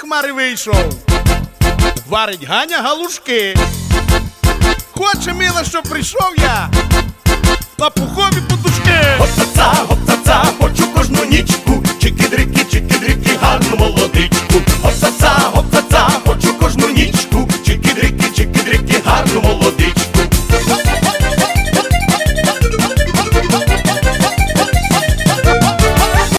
хмари вийшов. Варить Ганя галушки. Хоче, мила, щоб прийшов я на пухові подушки.